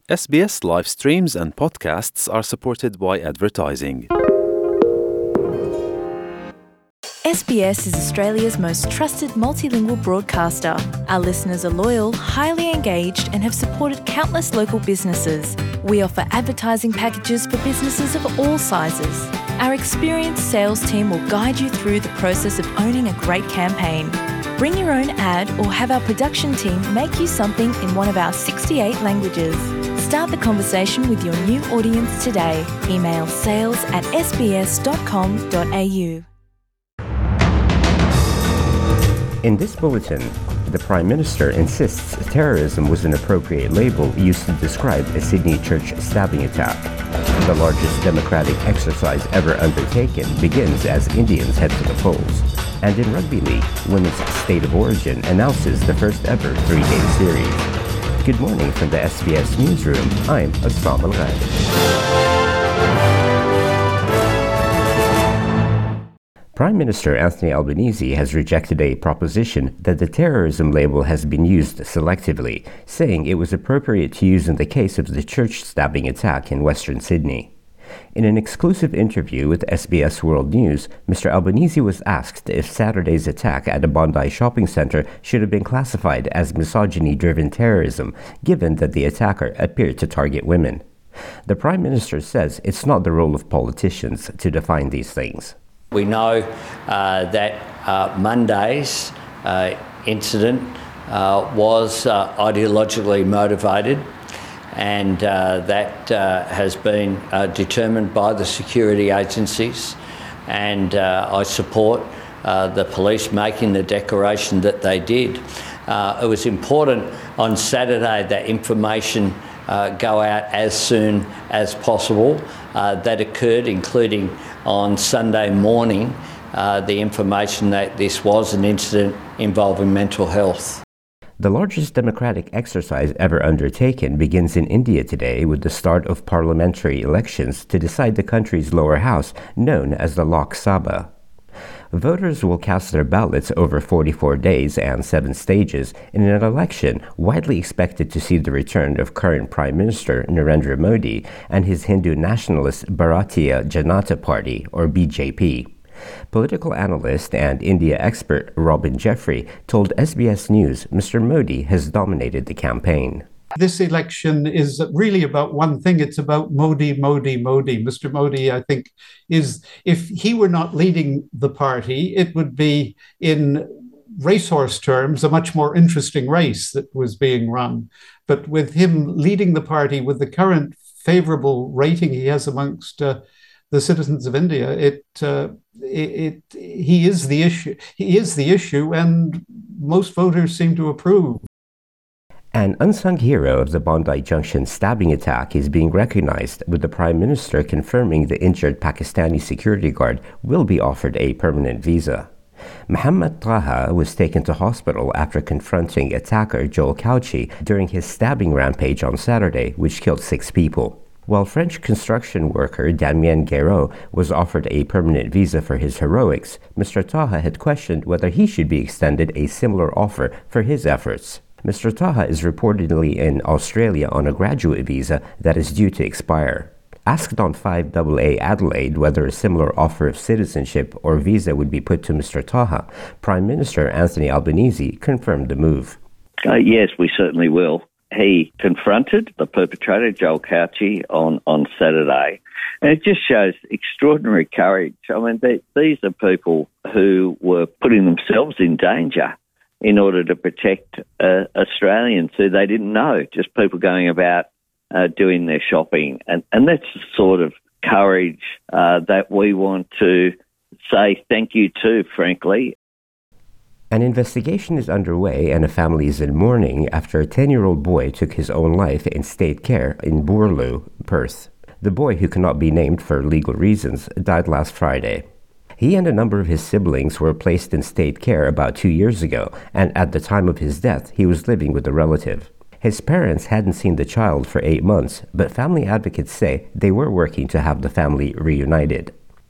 SBS live streams and podcasts are supported by advertising. SBS is Australia's most trusted multilingual broadcaster. Our listeners are loyal, highly engaged, and have supported countless local businesses. We offer advertising packages for businesses of all sizes. Our experienced sales team will guide you through the process of owning a great campaign. Bring your own ad or have our production team make you something in one of our 68 languages. Start the conversation with your new audience today. Email sales@sbs.com.au. In this bulletin, the Prime Minister insists terrorism was an appropriate label used to describe a Sydney church stabbing attack. The largest democratic exercise ever undertaken begins as Indians head to the polls. And in Rugby League, Women's State of Origin announces the first ever 3-day series. Good morning from the SBS Newsroom. I'm Assam Al-Ghali. Prime Minister Anthony Albanese has rejected a proposition that the terrorism label has been used selectively, saying it was appropriate to use in the case of the church stabbing attack in Western Sydney. In an exclusive interview with SBS World News, Mr. Albanese was asked if Saturday's attack at a Bondi shopping centre should have been classified as misogyny-driven terrorism, given that the attacker appeared to target women. The Prime Minister says it's not the role of politicians to define these things. We know that Monday's incident was ideologically motivated, and that has been determined by the security agencies, and I support the police making the declaration that they did. It was important on Saturday that information go out as soon as possible. That occurred, including on Sunday morning, the information that this was an incident involving mental health. The largest democratic exercise ever undertaken begins in India today with the start of parliamentary elections to decide the country's lower house, known as the Lok Sabha. Voters will cast their ballots over 44 days and 7 stages in an election widely expected to see the return of current Prime Minister Narendra Modi and his Hindu nationalist Bharatiya Janata Party, or BJP. Political analyst and India expert Robin Jeffrey told SBS News Mr. Modi has dominated the campaign. This election is really about one thing. It's about Modi, Modi, Modi. Mr. Modi, I think, if he were not leading the party, it would be, in racehorse terms, a much more interesting race that was being run. But with him leading the party with the current favorable rating he has amongst the citizens of India, he is the issue. He is the issue, and most voters seem to approve. An unsung hero of the Bondi Junction stabbing attack is being recognized, with the Prime Minister confirming the injured Pakistani security guard will be offered a permanent visa. Mohammed Taha was taken to hospital after confronting attacker Joel Kauchi during his stabbing rampage on Saturday, which killed 6 people. While French construction worker Damien Guéraud was offered a permanent visa for his heroics, Mr. Taha had questioned whether he should be extended a similar offer for his efforts. Mr. Taha is reportedly in Australia on a graduate visa that is due to expire. Asked on 5AA Adelaide whether a similar offer of citizenship or visa would be put to Mr. Taha, Prime Minister Anthony Albanese confirmed the move. Yes, we certainly will. He confronted the perpetrator, Joel Kauchi, on Saturday. And it just shows extraordinary courage. I mean, these are people who were putting themselves in danger in order to protect Australians who they didn't know, just people going about doing their shopping. And that's the sort of courage that we want to say thank you to, frankly. An investigation is underway and a family is in mourning after a 10-year-old boy took his own life in state care in Boorloo, Perth. The boy, who cannot be named for legal reasons, died last Friday. He and a number of his siblings were placed in state care about 2 years ago, and at the time of his death, he was living with a relative. His parents hadn't seen the child for 8 months, but family advocates say they were working to have the family reunited.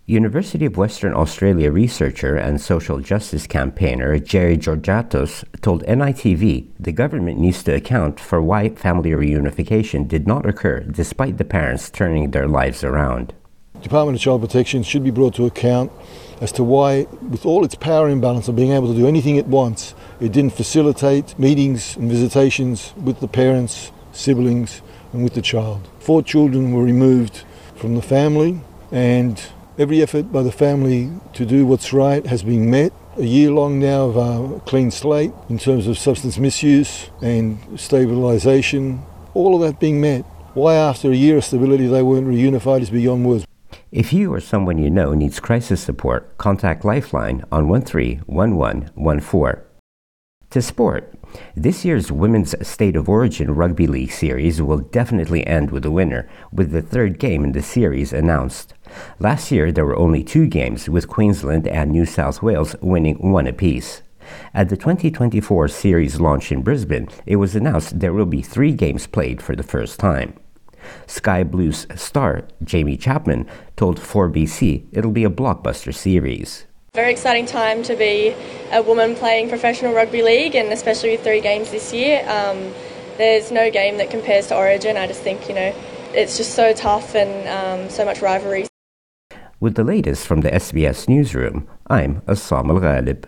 University of Western Australia researcher and social justice campaigner Jerry Georgatos told NITV the government needs to account for why family reunification did not occur despite the parents turning their lives around. Department of Child Protection should be brought to account as to why, with all its power imbalance of being able to do anything it wants, it didn't facilitate meetings and visitations with the parents, siblings and with the child. 4 children were removed from the family, and every effort by the family to do what's right has been met. A year long now of a clean slate in terms of substance misuse and stabilisation, all of that being met. Why after a year of stability they weren't reunified is beyond words. If you or someone you know needs crisis support, contact Lifeline on 131114. To sport. This year's Women's State of Origin Rugby League series will definitely end with a winner, with the 3rd game in the series announced. Last year, there were only 2 games, with Queensland and New South Wales winning 1 apiece. At the 2024 series launch in Brisbane, it was announced there will be 3 games played for the first time. Sky Blues star Jamie Chapman told 4BC it'll be a blockbuster series. Very exciting time to be a woman playing professional rugby league, and especially with 3 games this year. There's no game that compares to Origin. I just think, it's just so tough and so much rivalry. With the latest from the SBS newsroom, I'm Assam Al-Ghalib.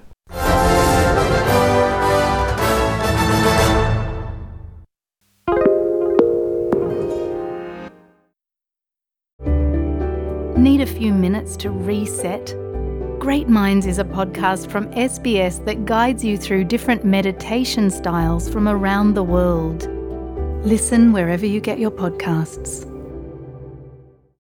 Need a few minutes to reset? Great Minds is a podcast from SBS that guides you through different meditation styles from around the world. Listen wherever you get your podcasts.